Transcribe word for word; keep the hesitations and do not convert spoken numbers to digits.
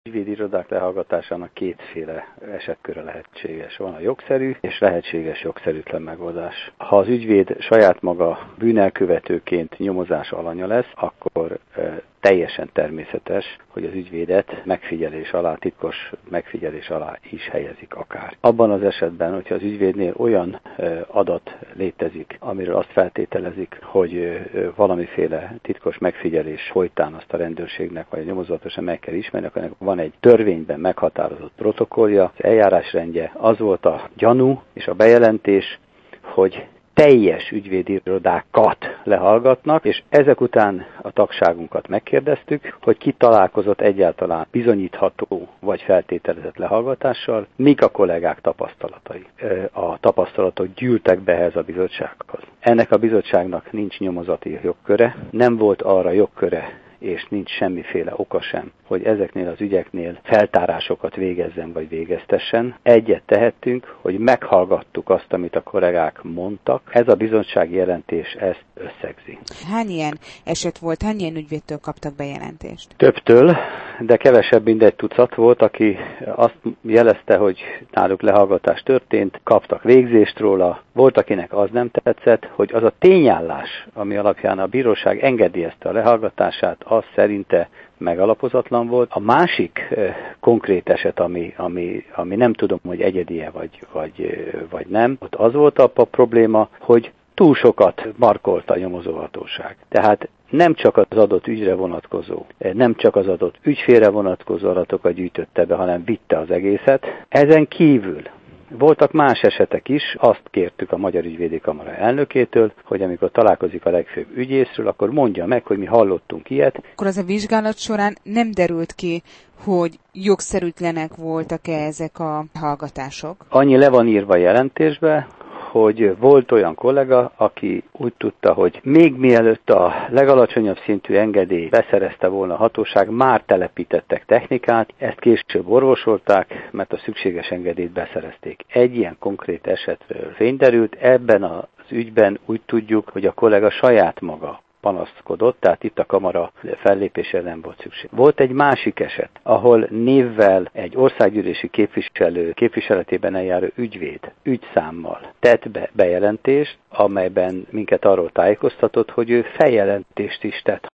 Ügyvédi irodák lehallgatásának kétféle esetköre lehetséges. Van a jogszerű és lehetséges jogszerűtlen megoldás. Ha az ügyvéd saját maga bűnelkövetőként nyomozás alanya lesz, akkor e, teljesen természetes, hogy az ügyvédet megfigyelés alá, titkos megfigyelés alá is helyezik akár. Abban az esetben, hogyha az ügyvédnél olyan e, adat létezik, amiről azt feltételezik, hogy e, valamiféle titkos megfigyelés folytán azt a rendőrségnek vagy a nyomozatosan meg kell ismerni, akkor van egy törvényben meghatározott protokollja, az eljárásrendje, az volt a gyanú és a bejelentés, hogy teljes ügyvédi irodákat lehallgatnak, és ezek után a tagságunkat megkérdeztük, hogy ki találkozott egyáltalán bizonyítható vagy feltételezett lehallgatással, mik a kollégák tapasztalatai. A tapasztalatok gyűltek be ehhez a bizottsághoz. Ennek a bizottságnak nincs nyomozati jogköre, nem volt arra jogköre, és nincs semmiféle oka sem, hogy ezeknél az ügyeknél feltárásokat végezzen vagy végeztessen. Egyet tehettünk, hogy meghallgattuk azt, amit a kollégák mondtak. Ez a bizottsági jelentés ezt összegzi. Hány ilyen eset volt, hány ilyen ügyvédtől kaptak bejelentést? Többtől, de kevesebb, mint egy tucat volt, aki azt jelezte, hogy náluk lehallgatás történt, kaptak végzést róla. Volt, akinek az nem tetszett, hogy az a tényállás, ami alapján a bíróság engedélyezte a lehallgatását, az szerinte megalapozatlan volt. A másik eh, konkrét eset, ami, ami, ami nem tudom, hogy egyedie vagy, vagy, vagy nem, ott az volt a, a probléma, hogy túl sokat markolt a nyomozóhatóság. Tehát nem csak az adott ügyre vonatkozó, nem csak az adott ügyfélre vonatkozó adatokat gyűjtötte be, hanem vitte az egészet. Ezen kívül voltak más esetek is, azt kértük a Magyar Ügyvédi Kamara elnökétől, hogy amikor találkozik a legfőbb ügyészről, akkor mondja meg, hogy mi hallottunk ilyet. Akkor az a vizsgálat során nem derült ki, hogy jogszerűtlenek voltak-e ezek a hallgatások? Annyi le van írva a jelentésbe, hogy volt olyan kollega, aki úgy tudta, hogy még mielőtt a legalacsonyabb szintű engedély beszerezte volna a hatóság, már telepítettek technikát, ezt később orvosolták, mert a szükséges engedélyt beszerezték. Egy ilyen konkrét esetről fényderült, ebben az ügyben úgy tudjuk, hogy a kollega saját maga panaszkodott, tehát itt a kamara fellépésére nem volt szükség. Volt egy másik eset, ahol névvel egy országgyűlési képviselő képviseletében eljáró ügyvéd ügyszámmal tett be bejelentést, amelyben minket arról tájékoztatott, hogy ő feljelentést is tett